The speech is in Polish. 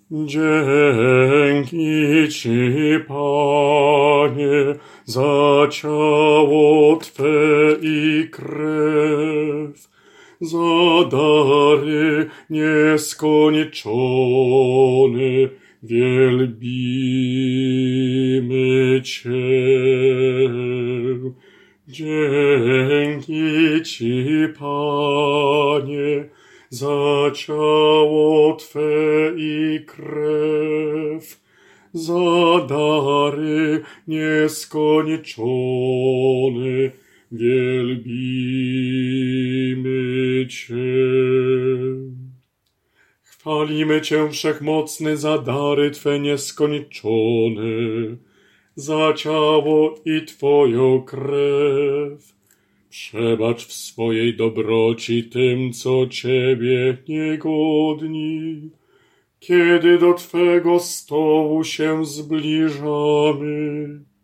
Dzięki Ci, Panie, za ciało Twe i krew, za dary nieskończone, wielbimy Cię. Dzięki Ci, Panie, za ciało Twe i krew, za dary nieskończone, wielbimy Cię. Chwalimy Cię, Wszechmocny, za dary Twe nieskończone, za ciało i Twoją krew. Przebacz w swojej dobroci tym, co Ciebie niegodni, kiedy do Twego stołu się zbliżamy.